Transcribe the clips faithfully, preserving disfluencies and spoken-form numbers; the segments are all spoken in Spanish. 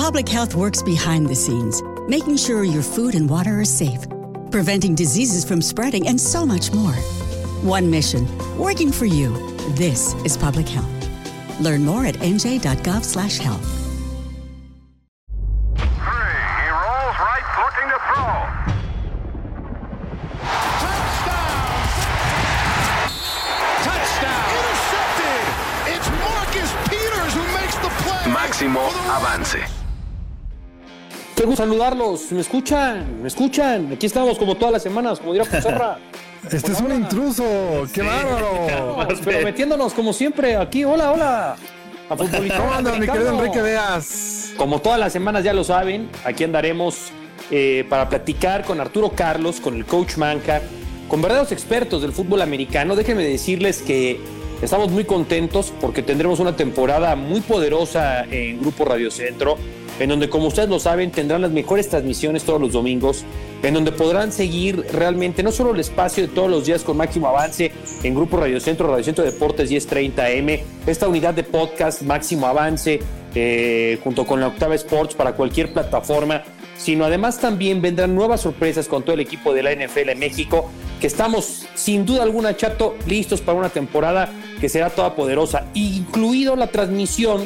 Public Health works behind the scenes, making sure your food and water are safe, preventing diseases from spreading, and so much more. One mission, working for you. This is Public Health. Learn more at n j dot gov slash health. He rolls right, looking to throw. Touchdown! Touchdown! Intercepted! It's Marcus Peters who makes the play. Máximo avance. Qué gusto saludarlos. ¿Me escuchan? ¿Me escuchan? Aquí estamos como todas las semanas, como dirá Pizarra. Este es un intruso. ¡Qué sí, bárbaro! Pero metiéndonos como siempre aquí. Hola, hola. A ¿Cómo andas, mi querido Enrique Veas? Como todas las semanas ya lo saben, aquí andaremos eh, para platicar con Arturo Carlos, con el coach Manca, con verdaderos expertos del fútbol americano. Déjenme decirles que estamos muy contentos porque tendremos una temporada muy poderosa en Grupo Radio Centro, en donde, como ustedes lo saben, tendrán las mejores transmisiones todos los domingos, en donde podrán seguir realmente no solo el espacio de todos los días con Máximo Avance en Grupo Radio Centro, Radio Centro Deportes diez treinta A M, esta unidad de podcast Máximo Avance, eh, junto con la Octava Sports para cualquier plataforma, sino además también vendrán nuevas sorpresas con todo el equipo de la N F L en México, que estamos sin duda alguna, Chato, listos para una temporada que será toda poderosa, incluido la transmisión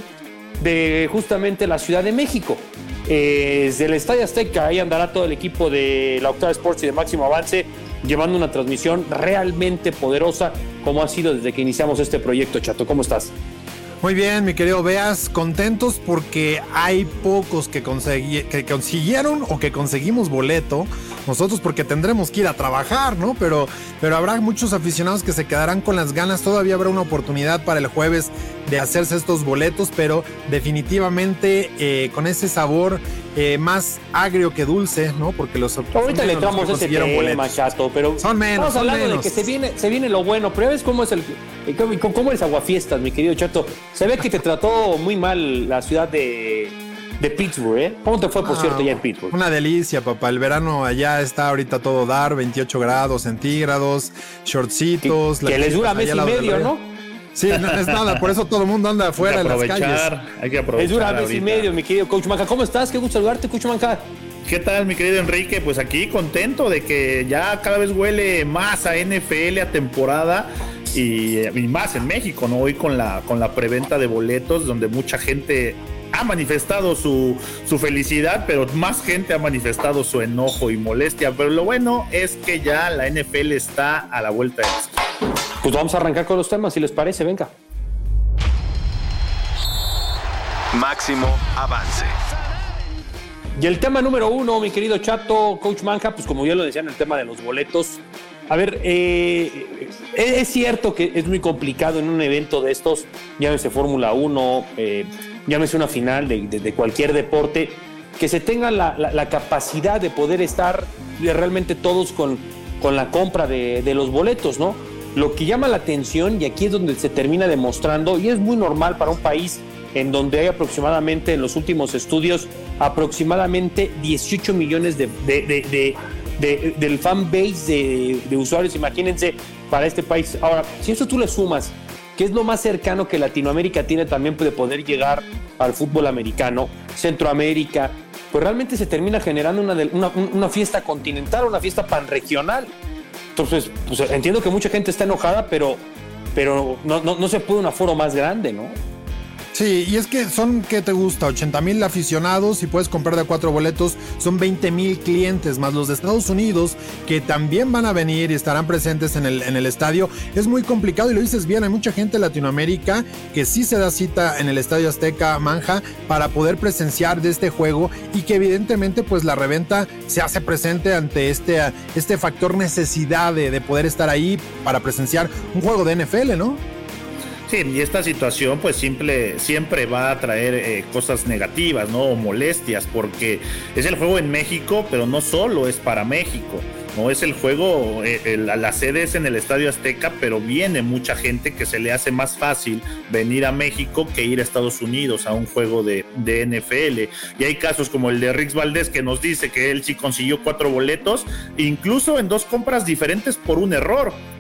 de justamente la Ciudad de México. Eh, desde el Estadio Azteca, ahí andará todo el equipo de la Octava Sports y de Máximo Avance, llevando una transmisión realmente poderosa, como ha sido desde que iniciamos este proyecto. Chato, ¿cómo estás? Muy bien, mi querido Veas, contentos porque hay pocos que, consegui- que consiguieron o que conseguimos boleto. Nosotros porque tendremos que ir a trabajar, ¿no? Pero, pero habrá muchos aficionados que se quedarán con las ganas. Todavía habrá una oportunidad para el jueves de hacerse estos boletos, pero definitivamente eh, con ese sabor eh, más agrio que dulce, ¿no? Porque los ahorita le entramos ese tema, Chato, pero son menos, estamos hablando son menos. de que se viene, se viene lo bueno. Pero ¿ves cómo es el cómo, cómo es Aguafiestas, mi querido Chato? Se ve que te trató muy mal la ciudad de de Pittsburgh, ¿eh? ¿Cómo te fue, por ah, cierto, ya en Pittsburgh? Una delicia, papá. El verano allá está ahorita todo dar, veintiocho grados centígrados, shortcitos. Que, que les dura mes y medio, ¿no? Sí, no es nada, por eso todo el mundo anda afuera en las calles. Hay que aprovechar. Les dura mes y medio, mi querido Coach Manca. ¿Cómo estás? Qué gusto saludarte, Coach Manca. ¿Qué tal, mi querido Enrique? Pues aquí contento de que ya cada vez huele más a N F L, a temporada. Y, y más en México, ¿no? Hoy con la, con la preventa de boletos, donde mucha gente ha manifestado su, su felicidad, pero más gente ha manifestado su enojo y molestia. Pero lo bueno es que ya la N F L está a la vuelta de esto. Pues vamos a arrancar con los temas, si les parece, venga. Máximo avance. Y el tema número uno, mi querido Chato, Coach Manja, pues como ya lo decían, el tema de los boletos. A ver, eh, es cierto que es muy complicado en un evento de estos, llámese Fórmula uno, eh, llámese una final de, de, de cualquier deporte, que se tenga la, la, la capacidad de poder estar realmente todos con, con la compra de, de los boletos, ¿no? Lo que llama la atención, y aquí es donde se termina demostrando, y es muy normal para un país en donde hay aproximadamente, en los últimos estudios, aproximadamente dieciocho millones de, de, de, de, de, del fan base de, de usuarios, imagínense, para este país. Ahora, si eso tú le sumas, que es lo más cercano que Latinoamérica tiene también de poder llegar al fútbol americano, Centroamérica, pues realmente se termina generando una, una, una fiesta continental, una fiesta panregional. Entonces, pues entiendo que mucha gente está enojada, pero, pero no, no, no se puede un aforo más grande, ¿no? Sí, y es que son, ¿qué te gusta? ochenta mil aficionados y puedes comprar de cuatro boletos, son veinte mil clientes, más los de Estados Unidos, que también van a venir y estarán presentes en el, en el estadio. Es muy complicado y lo dices bien, hay mucha gente en Latinoamérica que sí se da cita en el Estadio Azteca, Manja, para poder presenciar de este juego y que evidentemente pues la reventa se hace presente ante este, este factor necesidad de, de poder estar ahí para presenciar un juego de N F L, ¿no? Sí, y esta situación pues simple, siempre va a traer eh, cosas negativas, ¿no? O molestias, porque es el juego en México, pero no solo es para México, ¿no? Es el juego, eh, el, la sede es en el Estadio Azteca, pero viene mucha gente que se le hace más fácil venir a México que ir a Estados Unidos a un juego de, de N F L. Y hay casos como el de Rix Valdés, que nos dice que él sí consiguió cuatro boletos, incluso en dos compras diferentes por un error.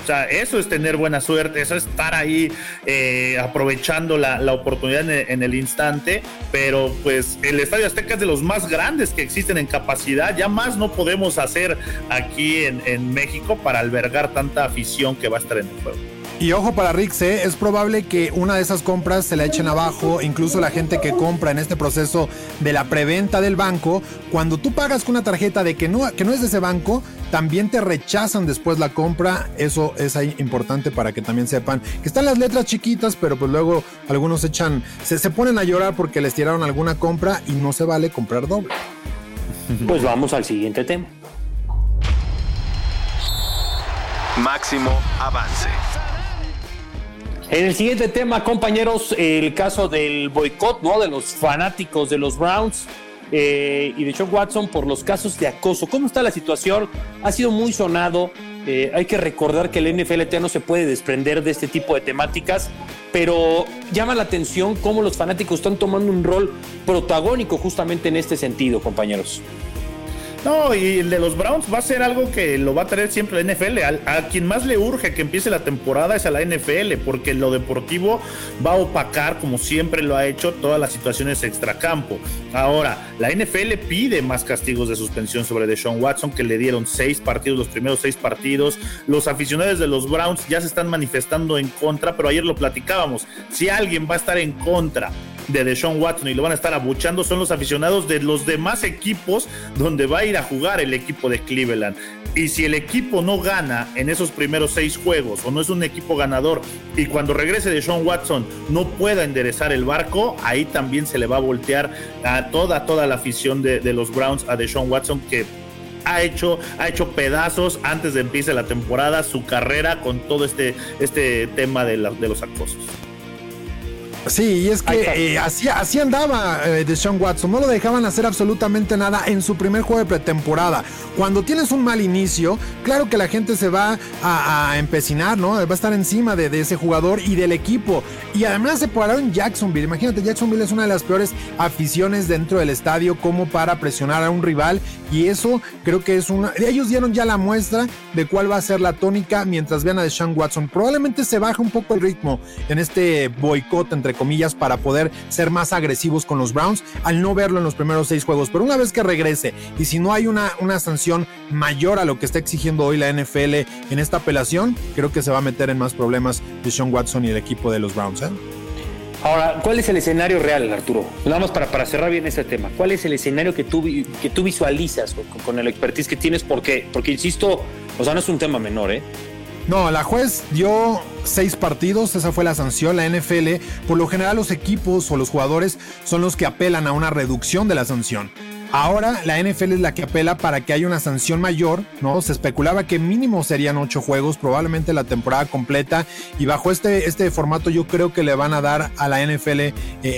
O sea, eso es tener buena suerte, eso es estar ahí eh, aprovechando la, la oportunidad en el, en el instante, pero pues el Estadio Azteca es de los más grandes que existen en capacidad, ya más no podemos hacer aquí en, en México para albergar tanta afición que va a estar en el juego. Y ojo para Rix, ¿eh? Es probable que una de esas compras se la echen abajo, incluso la gente que compra en este proceso de la preventa del banco, cuando tú pagas con una tarjeta de que no, que no es de ese banco, también te rechazan después la compra. Eso es ahí importante para que también sepan que están las letras chiquitas, pero pues luego algunos echan, se, se ponen a llorar porque les tiraron alguna compra y no se vale comprar doble. Pues vamos al siguiente tema. Máximo avance. En el siguiente tema, compañeros, el caso del boicot, ¿no? De los fanáticos de los Browns eh, y de Sean Watson por los casos de acoso. ¿Cómo está la situación? Ha sido muy sonado. Eh, hay que recordar que el N F L T no se puede desprender de este tipo de temáticas, pero llama la atención cómo los fanáticos están tomando un rol protagónico justamente en este sentido, compañeros. No, y el de los Browns va a ser algo que lo va a traer siempre la N F L. A, a quien más le urge que empiece la temporada es a la N F L, porque lo deportivo va a opacar, como siempre lo ha hecho, todas las situaciones extracampo. Ahora, la N F L pide más castigos de suspensión sobre Deshaun Watson, que le dieron seis partidos, los primeros seis partidos. Los aficionados de los Browns ya se están manifestando en contra, pero ayer lo platicábamos. Si alguien va a estar en contra de Deshaun Watson y lo van a estar abuchando, son los aficionados de los demás equipos donde va a ir a jugar el equipo de Cleveland. Y si el equipo no gana en esos primeros seis juegos o no es un equipo ganador y cuando regrese Deshaun Watson no pueda enderezar el barco, ahí también se le va a voltear a toda, toda la afición de, de los Browns a Deshaun Watson, que ha hecho, ha hecho pedazos antes de empiece la temporada su carrera con todo este, este tema de, la, de los acosos. Sí, y es que eh, así, así andaba eh, Deshaun Watson, no lo dejaban hacer absolutamente nada en su primer juego de pretemporada. Cuando tienes un mal inicio, claro que la gente se va a, a empecinar, ¿no? Va a estar encima de, de ese jugador y del equipo. Y además se pararon en Jacksonville. Imagínate, Jacksonville es una de las peores aficiones dentro del estadio como para presionar a un rival, y eso creo que es una... Ellos dieron ya la muestra de cuál va a ser la tónica mientras vean a Deshaun Watson. Probablemente se baje un poco el ritmo en este boicot, entre comillas, para poder ser más agresivos con los Browns al no verlo en los primeros seis juegos, pero una vez que regrese y si no hay una, una sanción mayor a lo que está exigiendo hoy la N F L en esta apelación, creo que se va a meter en más problemas Deshaun Watson y el equipo de los Browns, ¿eh? Ahora, ¿cuál es el escenario real, Arturo? Nada más para, para cerrar bien este tema. ¿Cuál es el escenario que tú, que tú visualizas con, con el expertise que tienes? ¿Por qué? Porque, insisto, o sea, no es un tema menor, ¿eh? No, la juez dio seis partidos, esa fue la sanción. La N F L, por lo general los equipos o los jugadores son los que apelan a una reducción de la sanción. Ahora la N F L es la que apela para que haya una sanción mayor, ¿no? Se especulaba que mínimo serían ocho juegos, probablemente la temporada completa, y bajo este, este formato yo creo que le van a dar a la N F L eh,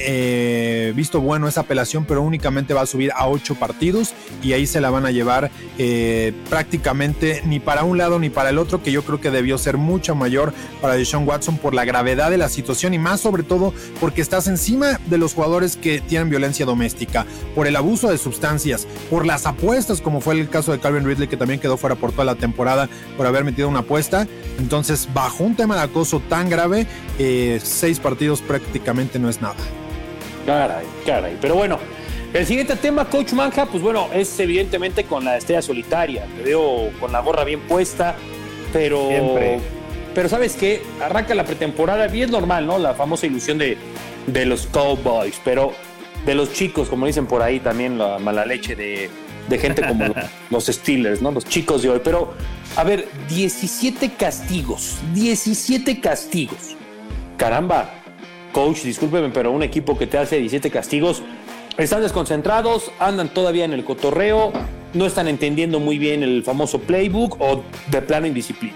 eh, visto bueno esa apelación, pero únicamente va a subir a ocho partidos y ahí se la van a llevar eh, prácticamente ni para un lado ni para el otro, que yo creo que debió ser mucho mayor para Deshaun Watson por la gravedad de la situación y más sobre todo porque estás encima de los jugadores que tienen violencia doméstica, por el abuso de sustancias, por las apuestas, como fue el caso de Calvin Ridley, que también quedó fuera por toda la temporada por haber metido una apuesta. Entonces, bajo un tema de acoso tan grave, eh, seis partidos prácticamente no es nada. Caray, caray. Pero bueno, el siguiente tema, Coach Manja, pues bueno, es evidentemente con la estrella solitaria. Te veo con la gorra bien puesta, pero... Siempre. Pero ¿sabes qué? Arranca la pretemporada, bien normal, ¿no? La famosa ilusión de, de los Cowboys, pero... de los chicos, como dicen por ahí también, la mala leche de, de gente como los Steelers, ¿no? Los chicos de hoy. Pero, a ver, diecisiete castigos, diecisiete castigos. Caramba, coach, discúlpeme, pero un equipo que te hace diecisiete castigos, están desconcentrados, andan todavía en el cotorreo, no están entendiendo muy bien el famoso playbook o de plano indisciplina.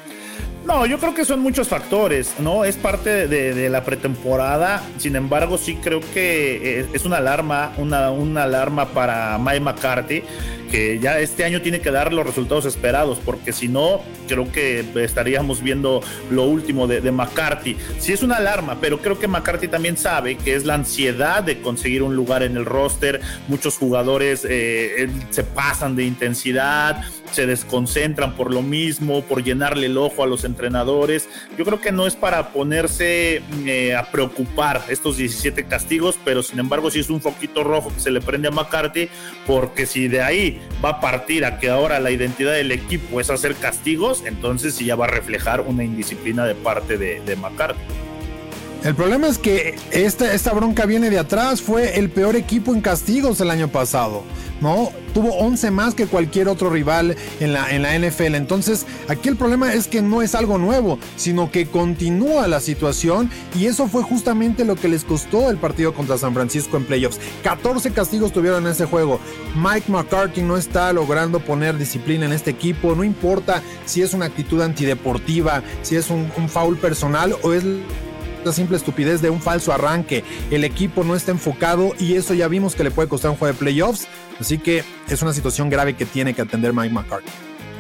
No, yo creo que son muchos factores, ¿no? Es parte de, de la pretemporada. Sin embargo, sí creo que es una alarma, una, una alarma para Mike McCarthy, que ya este año tiene que dar los resultados esperados, porque si no, creo que estaríamos viendo lo último de, de McCarthy. Sí es una alarma, pero creo que McCarthy también sabe que es la ansiedad de conseguir un lugar en el roster. Muchos jugadores eh, se pasan de intensidad, se desconcentran por lo mismo, por llenarle el ojo a los entrenadores. Yo creo que no es para ponerse eh, a preocupar estos diecisiete castigos, pero sin embargo sí es un foquito rojo que se le prende a McCarthy, porque si de ahí va a partir a que ahora la identidad del equipo es hacer castigos, entonces sí ya va a reflejar una indisciplina de parte de, de McCarthy. El problema es que esta, esta bronca viene de atrás. Fue el peor equipo en castigos el año pasado, ¿no? Tuvo once más que cualquier otro rival en la, en la N F L. Entonces, aquí el problema es que no es algo nuevo, sino que continúa la situación, y eso fue justamente lo que les costó el partido contra San Francisco en playoffs. catorce castigos tuvieron en ese juego. Mike McCarthy no está logrando poner disciplina en este equipo. No importa si es una actitud antideportiva, si es un, un foul personal o es la simple estupidez de un falso arranque. El equipo no está enfocado, y eso ya vimos que le puede costar un juego de playoffs. Así que es una situación grave que tiene que atender Mike McCarthy.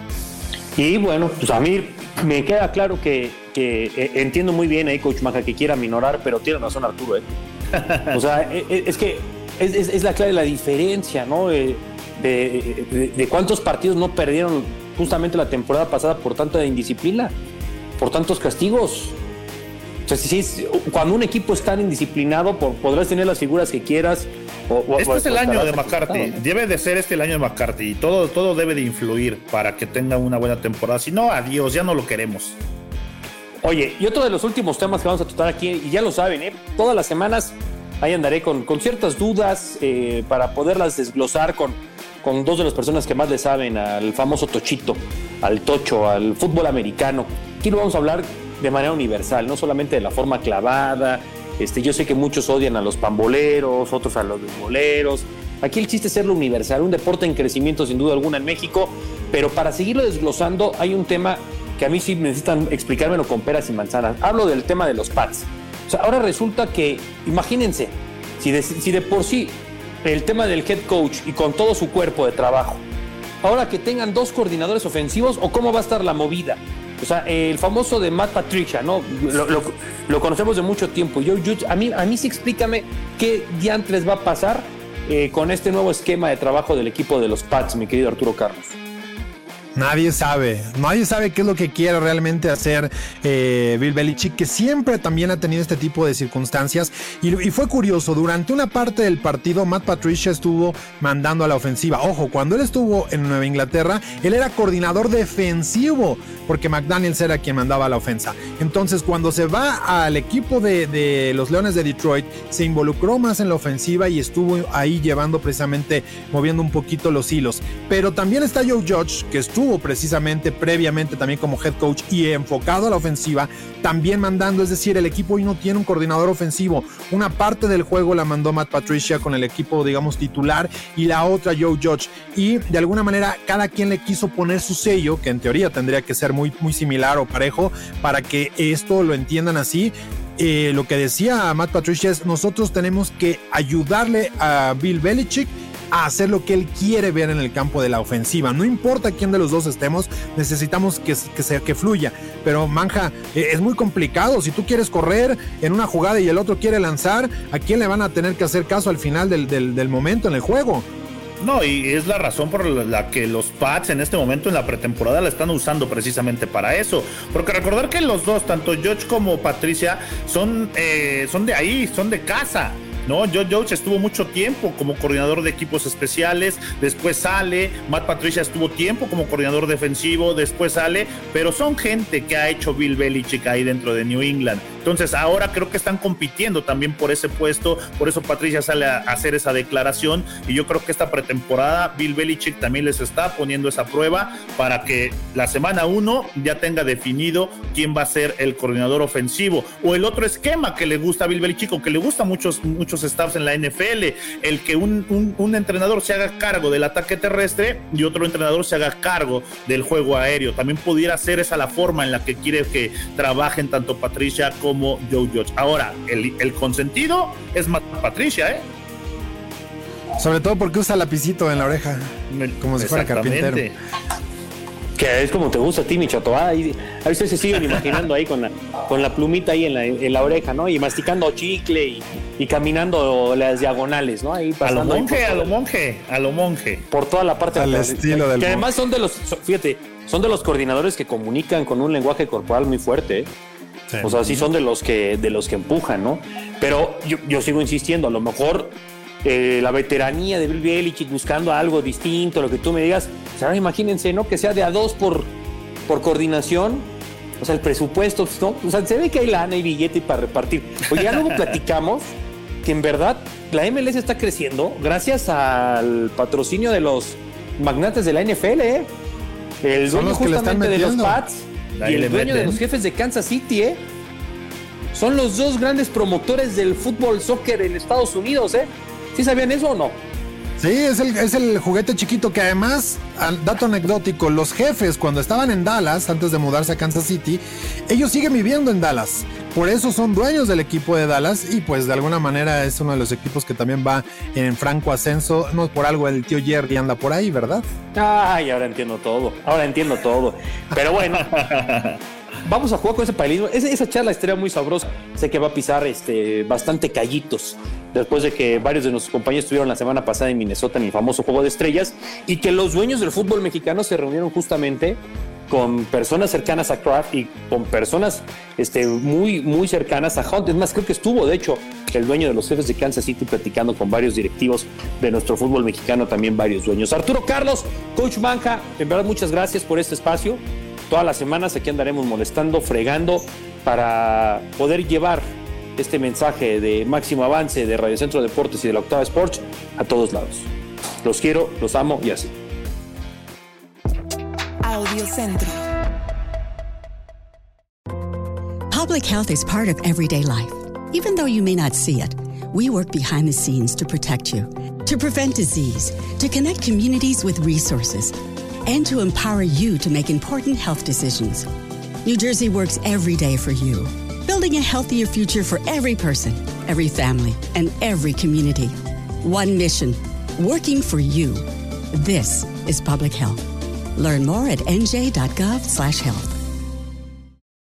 Y bueno, pues a mí me queda claro que, que eh, entiendo muy bien ahí, Coach Maja, que quiera minorar, pero tiene razón Arturo, ¿eh? O sea, es, es que es, es, es la clave, la diferencia, ¿no? De, de, de, de cuántos partidos no perdieron justamente la temporada pasada por tanta indisciplina, por tantos castigos. O sea, si, si, cuando un equipo es tan indisciplinado, por, podrás tener las figuras que quieras. O, este o, es el o año de McCarthy, ¿no? Debe de ser este el año de McCarthy, y todo, todo debe de influir para que tenga una buena temporada. Si no, adiós, ya no lo queremos. Oye, y otro de los últimos temas que vamos a tratar aquí, y ya lo saben, ¿eh? Todas las semanas ahí andaré con, con ciertas dudas eh, para poderlas desglosar con, con dos de las personas que más le saben al famoso Tochito, al Tocho, al fútbol americano. Aquí lo vamos a hablar de manera universal, no solamente de la forma clavada. Este, yo sé que muchos odian a los pamboleros, otros a los beisboleros. Aquí el chiste es serlo universal, un deporte en crecimiento sin duda alguna en México, pero para seguirlo desglosando hay un tema que a mí sí necesitan explicármelo con peras y manzanas. Hablo del tema de los Pats. O sea, ahora resulta que, imagínense, si de, si de por sí el tema del head coach y con todo su cuerpo de trabajo, ahora que tengan dos coordinadores ofensivos, o cómo va a estar la movida. O sea, el famoso de Matt Patricia, ¿no? Lo, lo, lo conocemos de mucho tiempo. Yo, yo, a, mí, a mí sí explícame qué diantres va a pasar eh, con este nuevo esquema de trabajo del equipo de los Pats, mi querido Arturo Carlos. Nadie sabe, nadie sabe qué es lo que quiere realmente hacer eh, Bill Belichick, que siempre también ha tenido este tipo de circunstancias, y, y fue curioso, durante una parte del partido Matt Patricia estuvo mandando a la ofensiva. Ojo, cuando él estuvo en Nueva Inglaterra, él era coordinador defensivo, porque McDaniels era quien mandaba a la ofensa. Entonces, cuando se va al equipo de, de los Leones de Detroit, se involucró más en la ofensiva y estuvo ahí llevando precisamente, moviendo un poquito los hilos. Pero también está Joe Judge, que estuvo precisamente previamente también como head coach y enfocado a la ofensiva, también mandando. Es decir, el equipo hoy no tiene un coordinador ofensivo. Una parte del juego la mandó Matt Patricia con el equipo, digamos, titular, y la otra Joe Judge, y de alguna manera cada quien le quiso poner su sello, que en teoría tendría que ser muy, muy similar o parejo para que esto lo entiendan así. Eh, lo que decía Matt Patricia es: nosotros tenemos que ayudarle a Bill Belichick a hacer lo que él quiere ver en el campo de la ofensiva. No importa quién de los dos estemos, necesitamos que, que, se, que fluya. Pero, Manja, eh, es muy complicado. Si tú quieres correr en una jugada y el otro quiere lanzar, ¿a quién le van a tener que hacer caso al final del, del, del momento en el juego? No, y es la razón por la que los Pats en este momento en la pretemporada la están usando precisamente para eso. Porque recordar que los dos, tanto Judge como Patricia, son, eh, son de ahí, son de casa. No, Joe Judge estuvo mucho tiempo como coordinador de equipos especiales, después sale. Matt Patricia estuvo tiempo como coordinador defensivo, después sale, pero son gente que ha hecho Bill Belichick ahí dentro de New England. Entonces ahora creo que están compitiendo también por ese puesto, por eso Patricia sale a hacer esa declaración, y yo creo que esta pretemporada Bill Belichick también les está poniendo esa prueba para que la semana uno ya tenga definido quién va a ser el coordinador ofensivo, o el otro esquema que le gusta a Bill Belichick, o que le gusta a muchos, muchos staffs en la N F L, el que un, un, un entrenador se haga cargo del ataque terrestre y otro entrenador se haga cargo del juego aéreo. También pudiera ser esa la forma en la que quiere que trabajen tanto Patricia como Joe Judge. Ahora, el, el consentido es Matt Patricia, ¿eh? Sobre todo porque usa lapicito en la oreja, como si fuera carpintero. Que Que es como te gusta a ti, mi chato. Ah, ahí, a veces se siguen imaginando ahí con la, con la plumita ahí en la, en la oreja, ¿no? Y masticando chicle y, y caminando las diagonales, ¿no? Ahí pasando. A lo monje, todo, a lo monje, a lo monje. Por toda la parte. Al de, estilo que, del que además son de los, fíjate, son de los coordinadores que comunican con un lenguaje corporal muy fuerte, ¿eh? Sí. O sea, sí son de los que, de los que empujan, ¿no? Pero yo, yo sigo insistiendo, a lo mejor eh, la veteranía de Bill Belichick buscando algo distinto, lo que tú me digas, o sea, imagínense, ¿no? Que sea de a dos por, por coordinación, o sea, el presupuesto, ¿no? O sea, se ve que hay lana y billete para repartir. Oye, ya luego platicamos que en verdad la M L S está creciendo gracias al patrocinio de los magnates de la N F L, ¿eh? El dueño justamente de los Pats y el dueño de los Jefes de Kansas City, ¿eh? Son los dos grandes promotores del fútbol soccer en Estados Unidos, ¿eh? ¿Sí sabían eso o no? Sí, es el, es el juguete chiquito que además, dato anecdótico, los Jefes cuando estaban en Dallas, antes de mudarse a Kansas City, ellos siguen viviendo en Dallas. Por eso son dueños del equipo de Dallas y pues de alguna manera es uno de los equipos que también va en franco ascenso. No por algo el tío Jerry anda por ahí, ¿verdad? Ay, ahora entiendo todo, ahora entiendo todo. Pero bueno, vamos a jugar con ese paralelismo. Esa, esa charla estaría muy sabrosa. Sé que va a pisar este, bastante callitos después de que varios de nuestros compañeros estuvieron la semana pasada en Minnesota en el famoso Juego de Estrellas y que los dueños del fútbol mexicano se reunieron justamente con personas cercanas a Kraft y con personas este, muy, muy cercanas a Hunt. Es más, creo que estuvo, de hecho, el dueño de los Jefes de Kansas City platicando con varios directivos de nuestro fútbol mexicano, también varios dueños. Arturo Carlos, Coach Manja, en verdad muchas gracias por este espacio. Todas las semanas aquí andaremos molestando, fregando para poder llevar este mensaje de máximo avance de Radio Centro Deportes y de la Octava Sports a todos lados. Los quiero, los amo y así. Audio Centro. Public health is part of everyday life. Even though you may not see it, we work behind the scenes to protect you, to prevent disease, to connect communities with resources, and to empower you to make important health decisions. New Jersey works every day for you, building a healthier future for every person, every family, and every community. One mission, working for you. This is public health. Learn more at n j dot gov slash health.